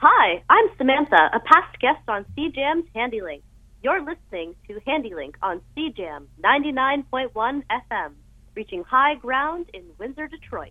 Hi, I'm Samantha, a past guest on CJAM's HandyLink. You're listening to HandyLink on CJAM 99.1 FM, reaching high ground in Windsor, Detroit.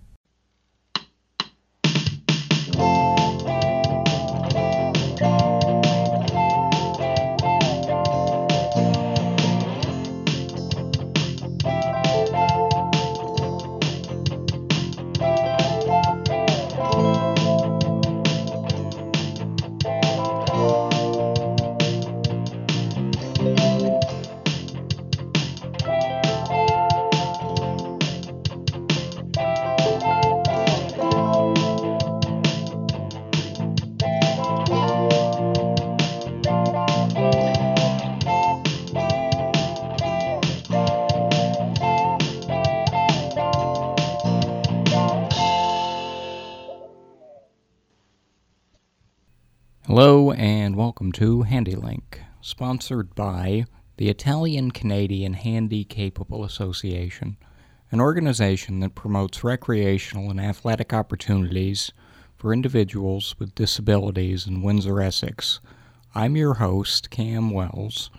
Hello and welcome to HandyLink, sponsored by the Italian-Canadian Handy Capable Association, an organization that promotes recreational and athletic opportunities for individuals with disabilities in Windsor, Essex. I'm your host, Cam Wells.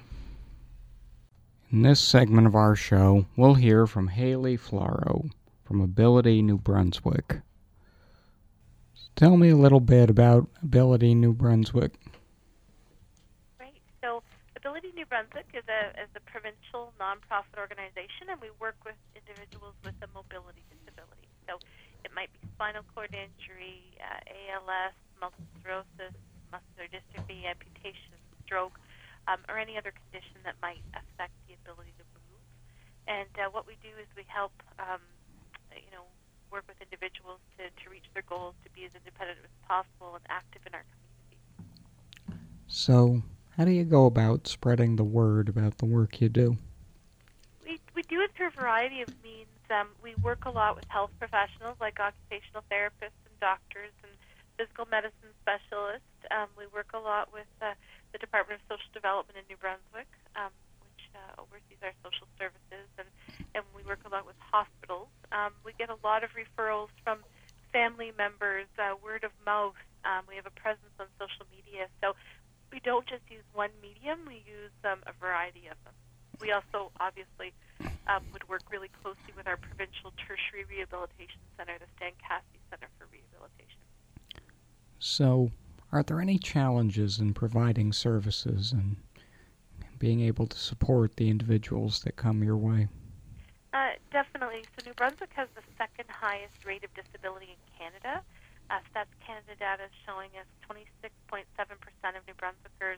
In this segment of our show, we'll hear from Haley Floro from Ability New Brunswick. Tell me a little bit about Ability New Brunswick. Great. So Ability New Brunswick is a provincial nonprofit organization, and we work with individuals with a mobility disability. So it might be spinal cord injury, ALS, multiple sclerosis, muscular dystrophy, amputation, stroke, or any other condition that might affect the ability to move. And what we do is we help work with individuals to reach their goals, to be as independent as possible and active in our community. So, how do you go about spreading the word about the work you do? We do it through a variety of means. We work a lot with health professionals like occupational therapists and doctors and physical medicine specialists. We work a lot with the Department of Social Development in New Brunswick, which oversees our social services, and we work a lot with hospitals. We get a lot of referrals from family members, word of mouth. We have a presence on social media. So we don't just use one medium, we use a variety of them. We also obviously would work really closely with our provincial tertiary rehabilitation center, the Stan Cassidy Center for Rehabilitation. So, are there any challenges in providing services and being able to support the individuals that come your way? Definitely. So New Brunswick has the second highest rate of disability in Canada. Stats Canada data is showing us 26.7% of New Brunswickers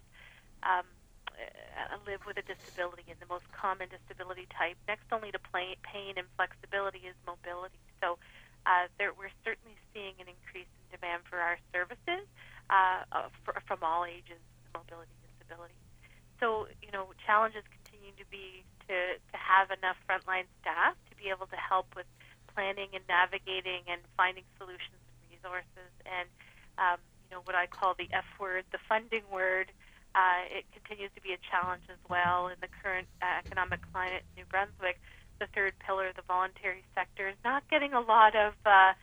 live with a disability, and the most common disability type, next only to pain and flexibility, is mobility. So we're certainly seeing an increase in demand for our services from all ages, mobility, disability. So, challenges continue to be to have enough frontline staff to be able to help with planning and navigating and finding solutions and resources. And, what I call the F word, the funding word, it continues to be a challenge as well in the current economic climate in New Brunswick. The third pillar, the voluntary sector, is not getting a lot of,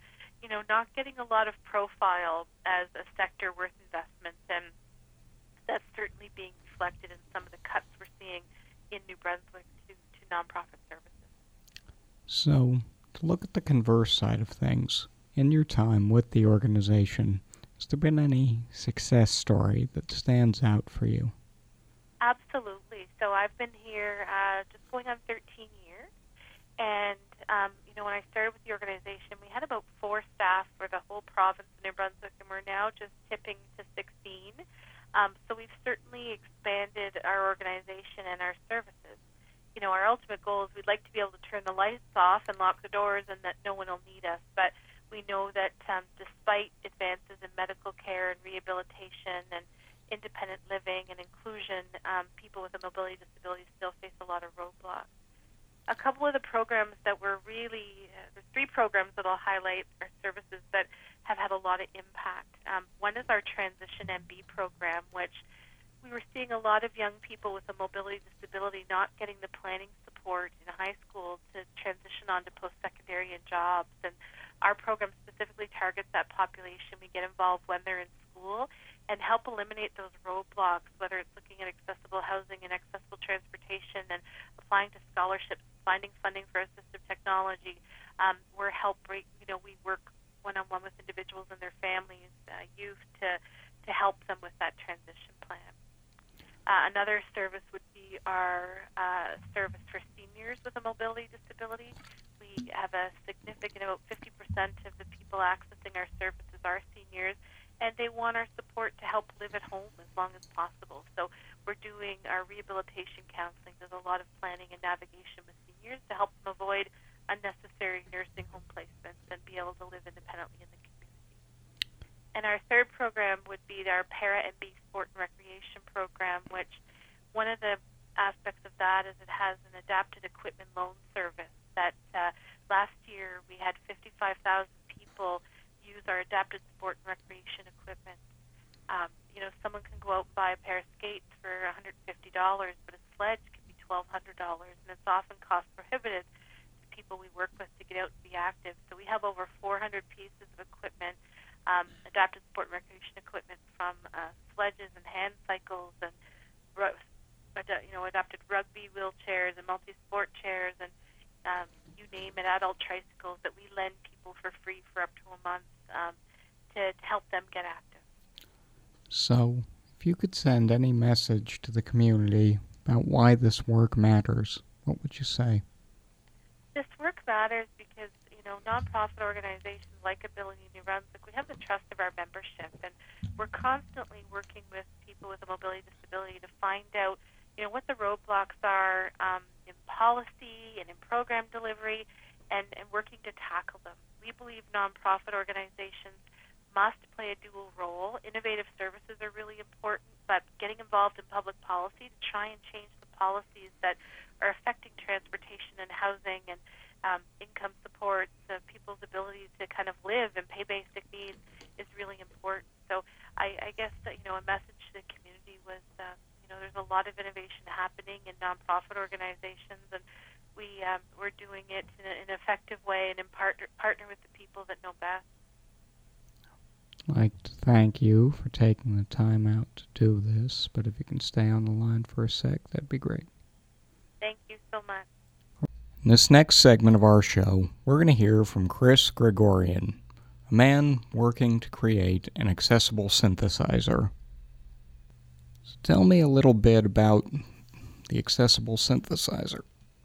profile as a sector worth investment, and that's certainly being reflected in some of the cuts we're seeing in New Brunswick to nonprofit services. So, to look at the converse side of things, in your time with the organization, has there been any success story that stands out for you? Absolutely. So I've been here just going on 13 years, and when I started with the organization, we had about 4 staff for the whole province of New Brunswick, and we're now just tipping to 16. So we've certainly expanded our organization and our services. Our ultimate goal is we'd like to be able to turn the lights off and lock the doors and that no one will need us. But we know that despite advances in medical care and rehabilitation and independent living and inclusion, people with a mobility disability still face a lot of roadblocks. A couple of the programs that were really, there's 3 programs that I'll highlight are services that have had a lot of impact. One is our Transition MB program, which we were seeing a lot of young people with a mobility disability not getting the planning support in high school to transition on to post-secondary and jobs. And our program specifically targets that population. We get involved when they're in school and help eliminate those roadblocks, whether it's looking at accessible housing and accessible transportation and applying to scholarships, finding funding for assistive technology. We work one-on-one with individuals and their families, youth, to help them with that transition plan. Another service would be our service for seniors with a mobility disability. We have a significant, about 50% of the people accessing our services are seniors, and they want our support to help live at home as long as possible. So we're doing our rehabilitation counseling. There's a lot of planning and navigation with seniors to help them avoid unnecessary nursing home placements and be able to live independently in the community. And our third program would be our Para-MB Sport and Recreation program, which one of the aspects of that is it has an adapted equipment loan service that last year we had 55,000 people use our adapted sport and recreation equipment. Someone can go out and buy a pair of skates for $150, but a sledge can be $1,200, and it's often cost prohibitive to people we work with to get out and be active. So we have over 400 pieces of equipment, adapted sport and recreation equipment, from sledges and hand cycles and adapted rugby wheelchairs and multi-sport chairs and you name it, adult tricycles that we lend people for free for up to a month to help them get active. So, if you could send any message to the community about why this work matters, what would you say? This work matters because, nonprofit organizations like Ability New Brunswick, we have the trust of our membership, and we're constantly working with people with a mobility disability to find out, what the roadblocks are in policy and in program delivery, and working to tackle them. We believe nonprofit organizations must play a dual role. Innovative services are really important, but getting involved in public policy to try and change the policies that are affecting transportation and housing and income supports, people's ability to kind of live and pay basic needs is really important. So I guess that, a message to the community was, there's a lot of innovation happening in nonprofit organizations, and we're doing it in an effective way and in partner with the people that know best. I'd like to thank you for taking the time out to do this, but if you can stay on the line for a sec, that'd be great. Thank you so much. In this next segment of our show, we're going to hear from Chris Gregorian, a man working to create an accessible synthesizer. So tell me a little bit about the accessible synthesizer.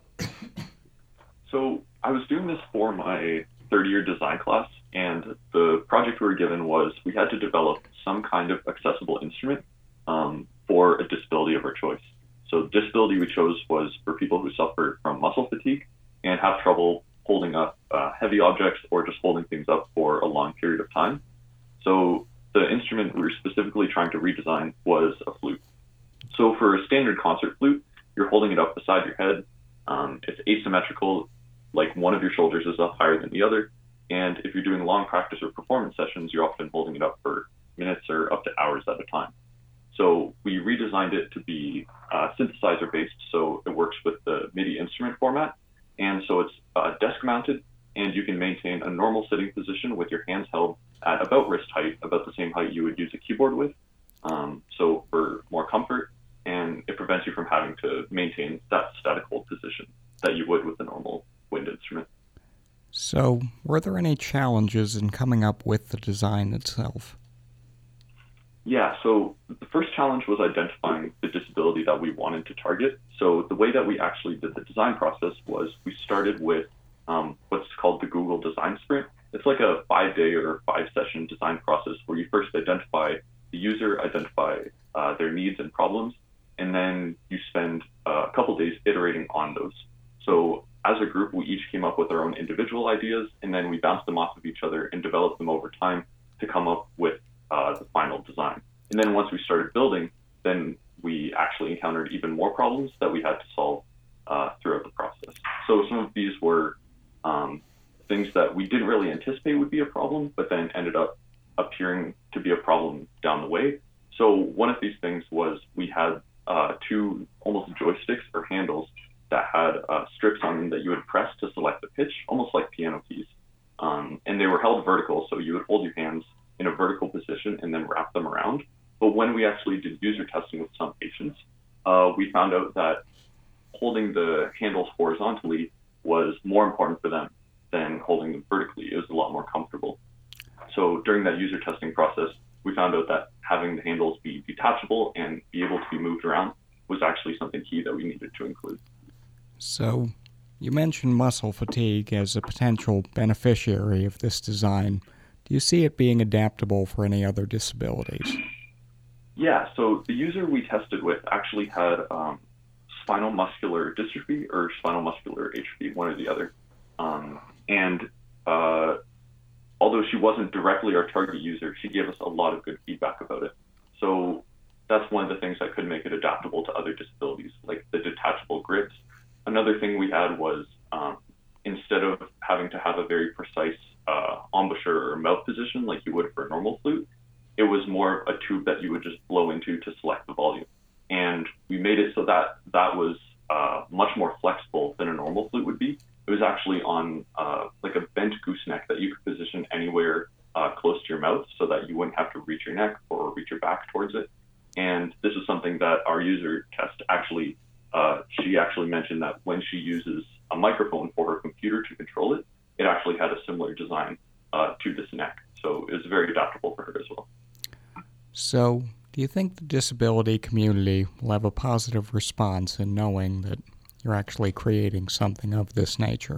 So I was doing this for my third-year design class, and the project we were given was we had to develop some kind of accessible instrument for a disability of our choice. So the disability we chose was for people who suffer from muscle fatigue and have trouble holding up heavy objects or just holding things up for a long period of time. So the instrument we were specifically trying to redesign was a flute. So for a standard concert flute, you're holding it up beside your head. It's asymmetrical, like one of your shoulders is up higher than the other. And if you're doing long practice or performance sessions, you're often holding it up for minutes or up to hours at a time. So we redesigned it to be synthesizer-based, so it works with the MIDI instrument format. And so it's desk-mounted, and you can maintain a normal sitting position with your hands held at about wrist height, about the same height you would use a keyboard with. So for more comfort, and it prevents you from having to maintain that static hold position that you would with a normal wind instrument. So, were there any challenges in coming up with the design itself? Yeah, so the first challenge was identifying the disability that we wanted to target. So the way that we actually did the design process was we started with what's called the Google Design Sprint. It's like a 5-day or 5-session design process where you first identify the user, identify their needs and problems, and then you spend a couple days iterating on those. So as a group, we each came up with our own individual ideas, and then we bounced them off of each other and developed them over time to come up with the final design. And then once we started building, then we actually encountered even more problems that we had to solve throughout the process. So some of these were things that we didn't really anticipate would be a problem, but then ended up appearing to be a problem down the way. So one of these things was we had two almost joysticks or handles that had strips on them that you would press to select the pitch, almost like piano keys. And they were held vertical, so you would hold your hands in a vertical position and then wrap them around. But when we actually did user testing with some patients, we found out that holding the handles horizontally was more important for them than holding them vertically. It was a lot more comfortable. So during that user testing process, we found out that having the handles be detachable and be able to be moved around was actually something key that we needed to include. So you mentioned muscle fatigue as a potential beneficiary of this design. Do you see it being adaptable for any other disabilities? Yeah, so the user we tested with actually had spinal muscular dystrophy or spinal muscular atrophy, one or the other. Although she wasn't directly our target user, she gave us a lot of good feedback about it. So that's one of the things that could make it adaptable to other disabilities, like the detachable grips. Another thing we had was instead of having to have a very precise embouchure or mouth position like you would for a normal flute, it was more a tube that you would just blow into to select the volume. And we made it so that that was much more flexible than a normal flute would be. It was actually on like a bent gooseneck that you could position anywhere close to your mouth so that you wouldn't have to reach your neck or reach your back towards it. And this is something that our user test actually, she actually mentioned that when she uses a microphone for her computer to control it, it actually had a similar design to this neck. So it was very adaptable for her as well. So do you think the disability community will have a positive response in knowing that you're actually creating something of this nature?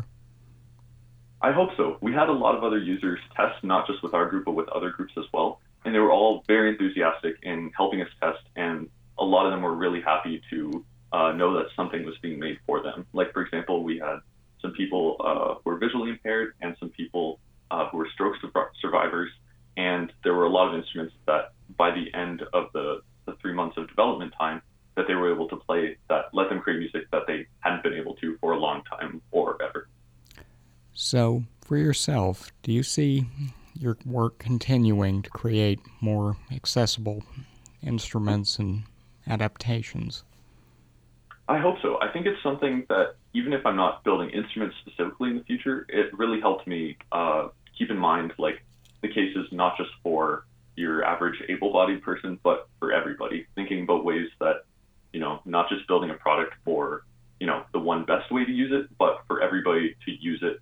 I hope so. We had a lot of other users test, not just with our group, but with other groups as well. And they were all very enthusiastic in helping us test. And a lot of them were really happy to know that something was being made for them. Like, for example, we had some people who were visually impaired and some people who were stroke survivors. And there were a lot of instruments that by the end of the 3 months of development time, that they were able to play that let them create music that they hadn't been able to for a long time or ever. So, for yourself, do you see your work continuing to create more accessible instruments and adaptations? I hope so. I think it's something that even if I'm not building instruments specifically in the future, it really helped me keep in mind like the cases not just for your average able-bodied person, but for everybody, thinking about ways that, you know, not just building a product for, you know, the one best way to use it, but for everybody to use it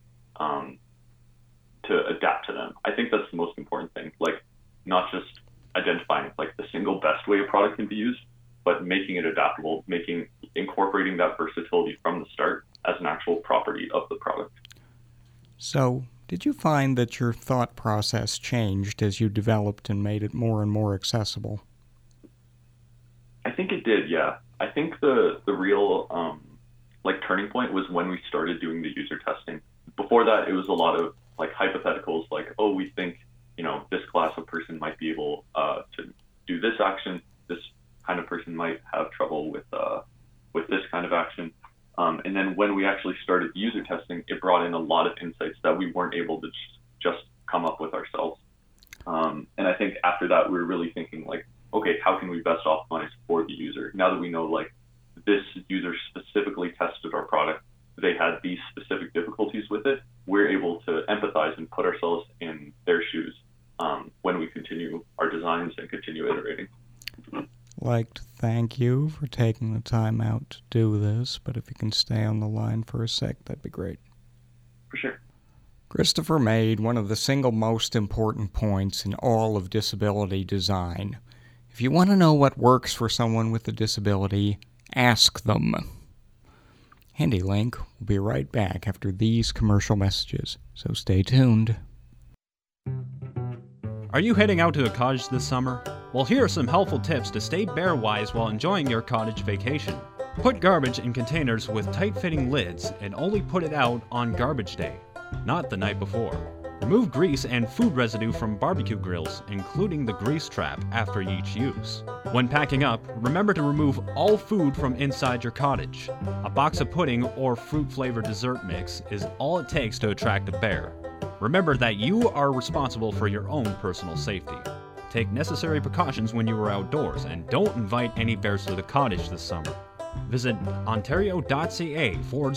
to adapt to them. I think that's the most important thing, like not just identifying like the single best way a product can be used, but making it adaptable, incorporating that versatility from the start as an actual property of the product. So, did you find that your thought process changed as you developed and made it more and more accessible? I think it did, yeah. I think the real like turning point was when we started doing the user testing. Before that, it was a lot of like hypotheticals, like, oh, we think, you know, this class of person might be able to do this action. This kind of person might have trouble with this kind of action. And then when we actually started user testing, it brought in a lot of insights that we weren't able to just come up with ourselves. And I think after that, we were really thinking like, okay, how can we best optimize for the user? Now that we know like this user specifically tested our product, they had these specific difficulties with it, we're able to empathize and put ourselves in their shoes when we continue our designs and continue iterating. Like to thank you for taking the time out to do this, but if you can stay on the line for a sec, that'd be great. For sure. Christopher made one of the single most important points in all of disability design. If you want to know what works for someone with a disability, ask them. HandyLink will be right back after these commercial messages, so stay tuned. Are you heading out to a cottage this summer? Well, here are some helpful tips to stay bear-wise while enjoying your cottage vacation. Put garbage in containers with tight-fitting lids and only put it out on garbage day, not the night before. Remove grease and food residue from barbecue grills, including the grease trap, after each use. When packing up, remember to remove all food from inside your cottage. A box of pudding or fruit-flavored dessert mix is all it takes to attract a bear. Remember that you are responsible for your own personal safety. Take necessary precautions when you are outdoors and don't invite any bears to the cottage this summer. Visit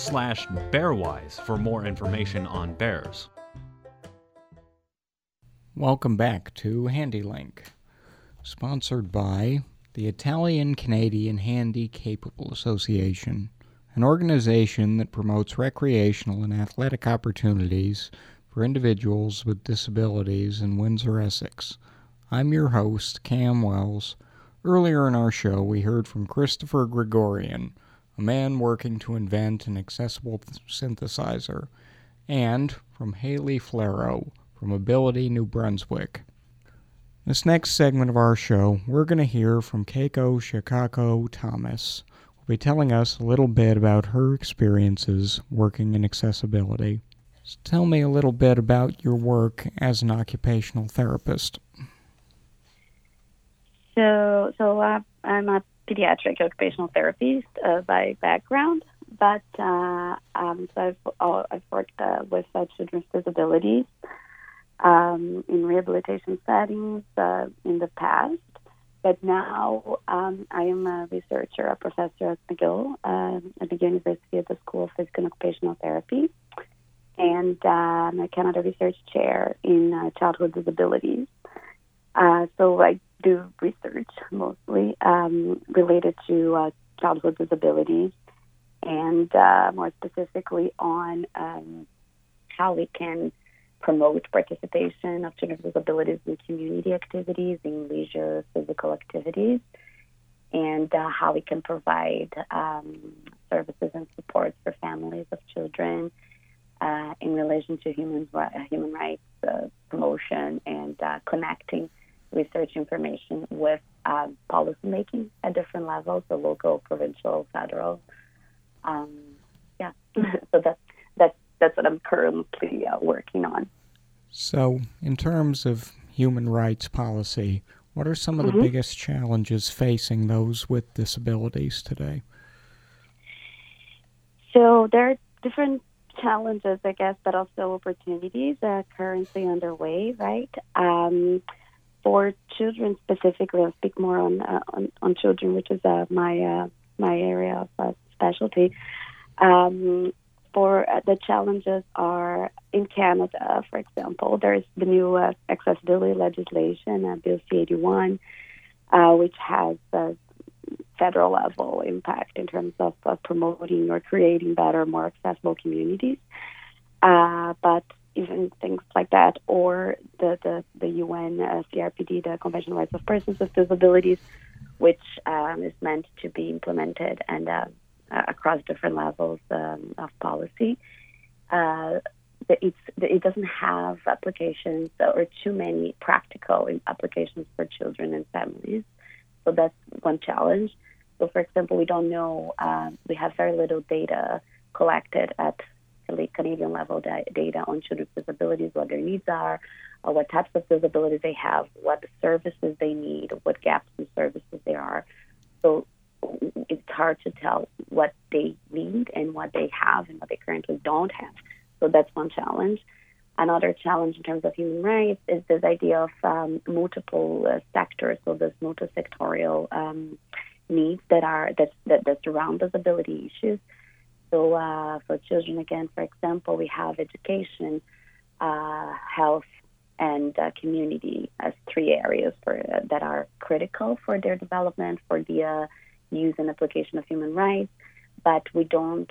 ontario.ca/bearwise for more information on bears. Welcome back to HandyLink, sponsored by the Italian-Canadian Handy-Capable Association, an organization that promotes recreational and athletic opportunities for individuals with disabilities in Windsor, Essex. I'm your host, Cam Wells. Earlier in our show, we heard from Christopher Gregorian, a man working to invent an accessible synthesizer, and from Haley Flero, from Ability New Brunswick. This next segment of our show, we're going to hear from Keiko Shikako Thomas, who will be telling us a little bit about her experiences working in accessibility. So tell me a little bit about your work as an occupational therapist. So I'm a pediatric occupational therapist by background, but so I've worked with children with disabilities in rehabilitation settings in the past, but now I am a researcher, a professor at McGill at the University of the School of Physical and Occupational Therapy, and I'm a Canada Research Chair in childhood disabilities. So I do research mostly related to childhood disabilities, and more specifically on how we can promote participation of children with disabilities in community activities, in leisure physical activities, and how we can provide services and supports for families of children in relation to human rights promotion and connecting research information with policy making at different levels, so local, provincial, federal. So that's what I'm currently working on. So, in terms of human rights policy, what are some of the biggest challenges facing those with disabilities today? So there are different challenges, I guess, but also opportunities currently underway, right? For children specifically, I'll speak more on children, which is my area of specialty. For the challenges are in Canada, for example, there's the new accessibility legislation, Bill C-81, which has a federal level impact in terms of promoting or creating better, more accessible communities. But even things like that, or the UN CRPD, the Convention on Rights of Persons with Disabilities, which is meant to be implemented and across different levels of policy. It doesn't have applications or too many practical applications for children and families. So that's one challenge. So, for example, we don't know, we have very little data collected at the Canadian level data on children with disabilities, what their needs are, what types of disabilities they have, what services they need, what gaps in services there are. So it's hard to tell what they need and what they have and what they currently don't have. So that's one challenge. Another challenge in terms of human rights is this idea of multiple sectors, so there's multi-sectorial needs that surround disability issues. So for children, again, for example, we have education, health, and community as three areas that are critical for their development, for the use and application of human rights. But we don't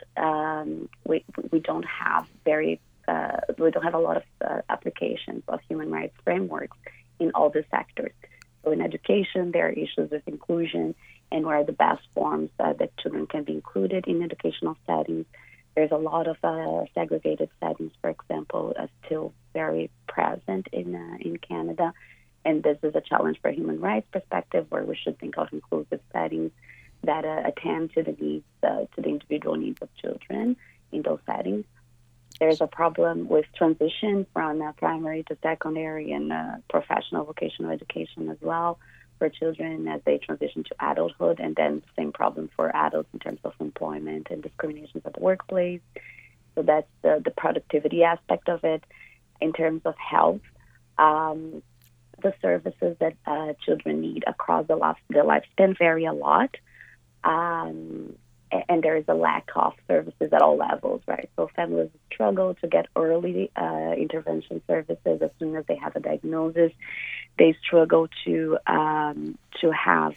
have a lot of applications of human rights frameworks in all the sectors. So in education, there are issues with inclusion and what are the best forms that children can be included in educational settings. There's a lot of segregated settings, for example, still very present in Canada. And this is a challenge for a human rights perspective, where we should think of inclusive settings that attend to the needs, to the individual needs of children in those settings. There's a problem with transition from primary to secondary and professional vocational education as well for children as they transition to adulthood, and then the same problem for adults in terms of employment and discriminations at the workplace. So that's the productivity aspect of it. In terms of health, the services that children need across the lifespan vary a lot. and there is a lack of services at all levels, right? So families struggle to get early intervention services as soon as they have a diagnosis. They struggle to have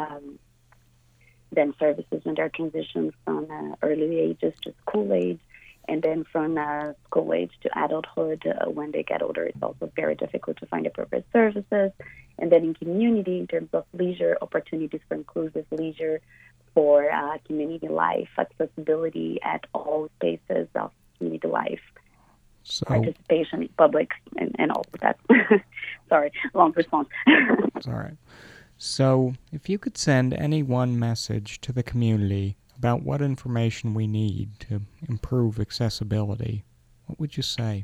then services when they're transitioned from early ages to school age, and then from school age to adulthood. When they get older, it's also very difficult to find appropriate services. And then in community, in terms of leisure, opportunities for inclusive leisure, for community life, accessibility at all spaces of community life, participation in public, and all of that. Sorry, long response. It's all right. So, if you could send any one message to the community about what information we need to improve accessibility, what would you say?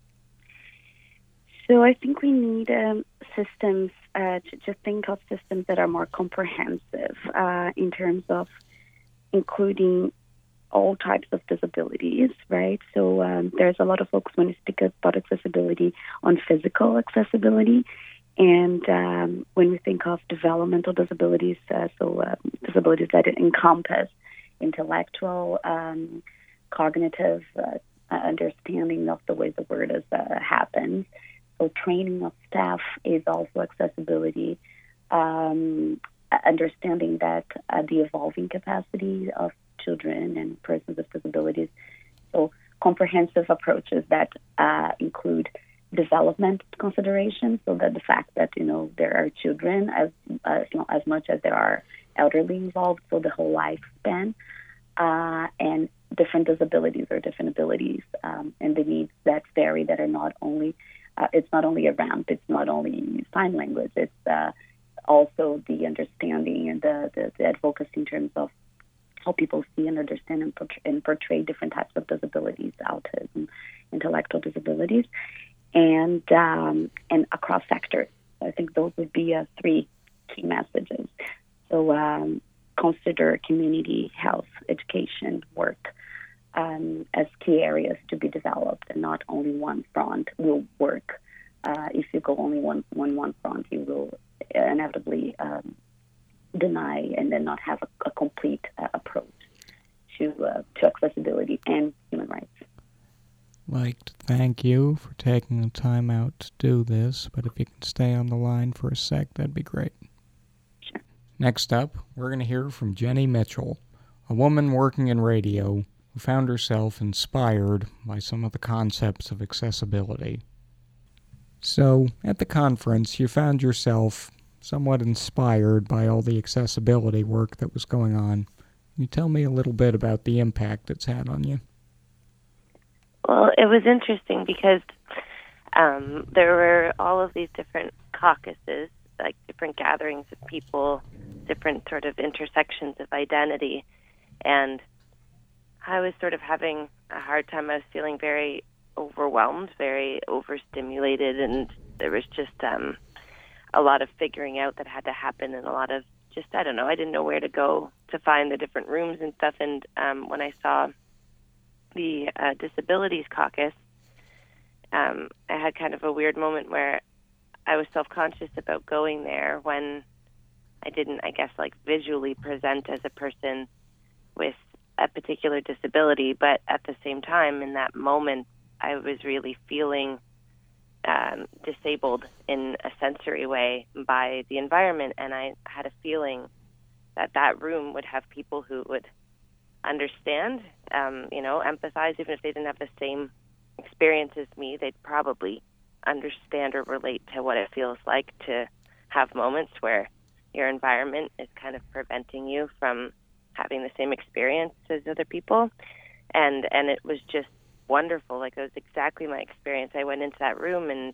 So I think we need systems to just think of systems that are more comprehensive in terms of including all types of disabilities, right? So there's a lot of focus when we speak about accessibility on physical accessibility. And when we think of developmental disabilities, disabilities that encompass intellectual, cognitive understanding of the way the word is happens. So training of staff is also accessibility, understanding that the evolving capacity of children and persons with disabilities. So comprehensive approaches that include development considerations, so that the fact that there are children as much as there are elderly involved, so the whole lifespan, and different disabilities or different abilities, and the needs that vary, that are not only it's not only a ramp, it's not only sign language, it's also the understanding and the advocacy in terms of how people see and understand and portray different types of disabilities, autism, intellectual disabilities, and across sectors. I think those would be three key messages. So consider community health, education, work as key areas to be developed, and not only one front will work. If you go only one front, you will inevitably deny and then not have a complete approach to accessibility and human rights. I'd like to thank you for taking the time out to do this, but if you can stay on the line for a sec, that'd be great. Sure. Next up, we're going to hear from Jenny Mitchell, a woman working in radio who found herself inspired by some of the concepts of accessibility. So, at the conference, you found yourself somewhat inspired by all the accessibility work that was going on. Can you tell me a little bit about the impact it's had on you? Well, it was interesting because there were all of these different caucuses, like different gatherings of people, different sort of intersections of identity, and I was sort of having a hard time. I was feeling very overwhelmed, very overstimulated, and there was just a lot of figuring out that had to happen, and a lot of just, I don't know, I didn't know where to go to find the different rooms and stuff. And when I saw the Disabilities Caucus, I had kind of a weird moment where I was self-conscious about going there when I didn't, I guess, like visually present as a person with a particular disability, but at the same time, in that moment, I was really feeling disabled in a sensory way by the environment, and I had a feeling that that room would have people who would understand, empathize, even if they didn't have the same experience as me. They'd probably understand or relate to what it feels like to have moments where your environment is kind of preventing you from having the same experience as other people. And it was just wonderful. Like, it was exactly my experience. I went into that room and,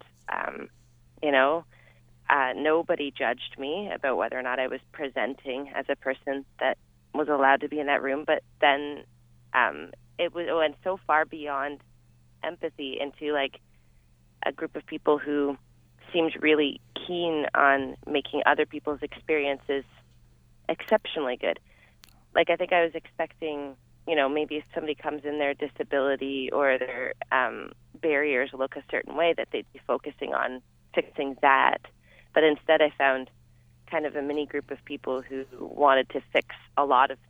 nobody judged me about whether or not I was presenting as a person that was allowed to be in that room. But then it went so far beyond empathy into like a group of people who seemed really keen on making other people's experiences exceptionally good. Like, I think I was expecting, maybe if somebody comes in their disability or their barriers look a certain way, that they'd be focusing on fixing that. But instead I found kind of a mini group of people who wanted to fix a lot of things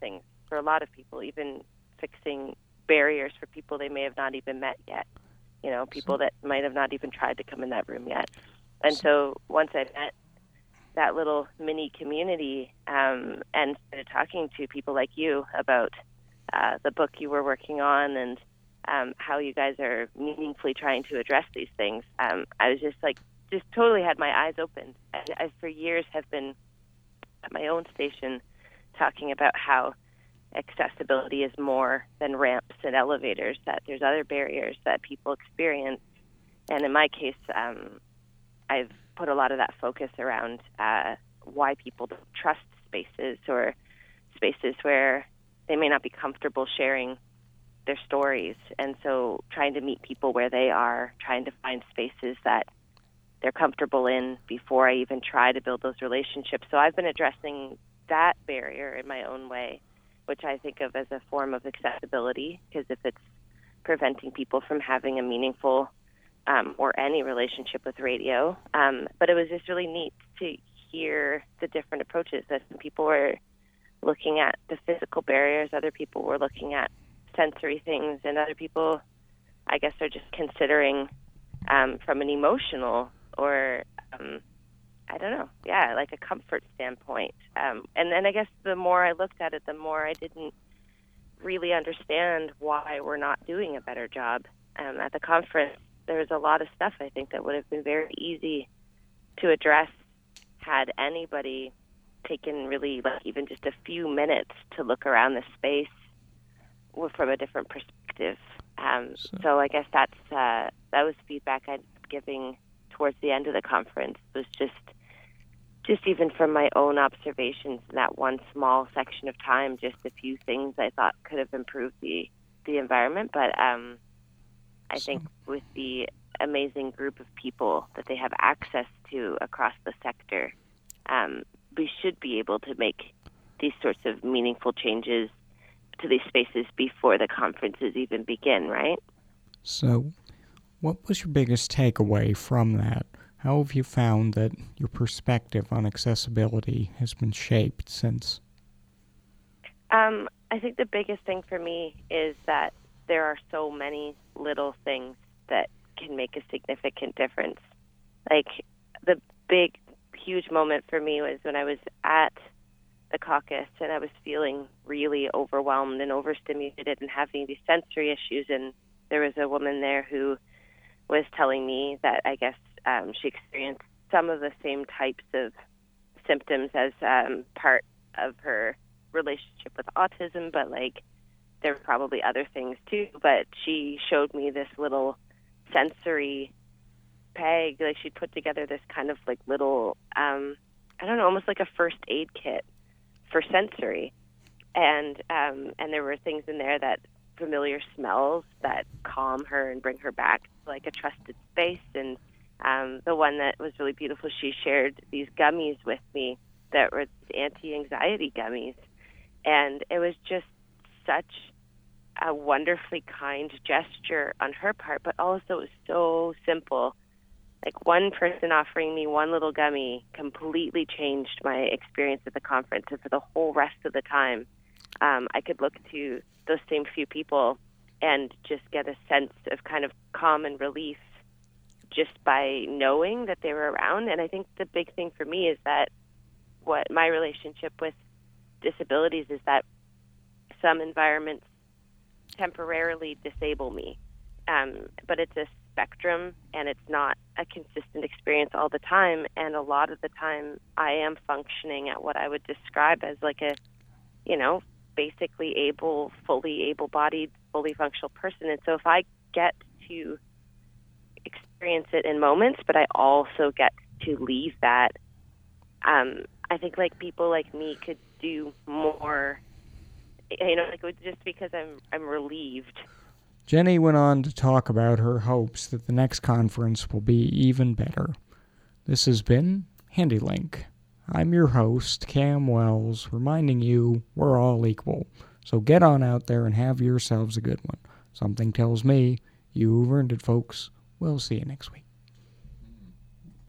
for a lot of people, even fixing barriers for people they may have not even met yet, people that might have not even tried to come in that room yet. And so once I met that little mini community and started talking to people like you about the book you were working on and how you guys are meaningfully trying to address these things, I was just totally had my eyes opened. I for years have been at my own station talking about how accessibility is more than ramps and elevators, that there's other barriers that people experience. And in my case, I've put a lot of that focus around why people don't trust spaces, or spaces where they may not be comfortable sharing their stories. And so trying to meet people where they are, trying to find spaces that they're comfortable in before I even try to build those relationships. So I've been addressing that barrier in my own way, which I think of as a form of accessibility, because if it's preventing people from having a meaningful or any relationship with radio. But it was just really neat to hear the different approaches, that some people were looking at the physical barriers, other people were looking at sensory things, and other people, I guess, are just considering from an emotional or I don't know, like a comfort standpoint. And then I guess the more I looked at it, the more I didn't really understand why we're not doing a better job. At the conference, there was a lot of stuff I think that would have been very easy to address had anybody taken really even just a few minutes to look around the space from a different perspective. So I guess that was feedback I'd giving towards the end of the conference, was just even from my own observations in that one small section of time, just a few things I thought could have improved the environment. But I think with the amazing group of people that they have access to across the sector, we should be able to make these sorts of meaningful changes to these spaces before the conferences even begin, right? So what was your biggest takeaway from that? How have you found that your perspective on accessibility has been shaped since? I think the biggest thing for me is that there are so many little things that can make a significant difference. Like, the big, huge moment for me was when I was at the caucus and I was feeling really overwhelmed and overstimulated and having these sensory issues, and there was a woman there who was telling me that I guess she experienced some of the same types of symptoms as part of her relationship with autism, but there were probably other things too. But she showed me this little sensory peg, she'd put together this kind of little, I don't know, almost like a first aid kit for sensory. And there were things in there, that familiar smells that calm her and bring her back to a trusted space. And the one that was really beautiful, she shared these gummies with me that were anti-anxiety gummies. And it was just such a wonderfully kind gesture on her part, but also it was so simple. One person offering me one little gummy completely changed my experience at the conference. And for the whole rest of the time, I could look to those same few people and just get a sense of kind of calm and relief just by knowing that they were around. And I think the big thing for me is that what my relationship with disabilities is that some environments temporarily disable me, but it's a spectrum and it's not a consistent experience all the time. And a lot of the time I am functioning at what I would describe as a, basically fully able-bodied, fully functional person. And so if I get to experience it in moments, but I also get to leave that, I think people like me could do more, just because I'm relieved. Jenny went on to talk about her hopes that the next conference will be even better. This has been HandyLink. I'm your host, Cam Wells, reminding you we're all equal. So get on out there and have yourselves a good one. Something tells me you've earned it, folks. We'll see you next week.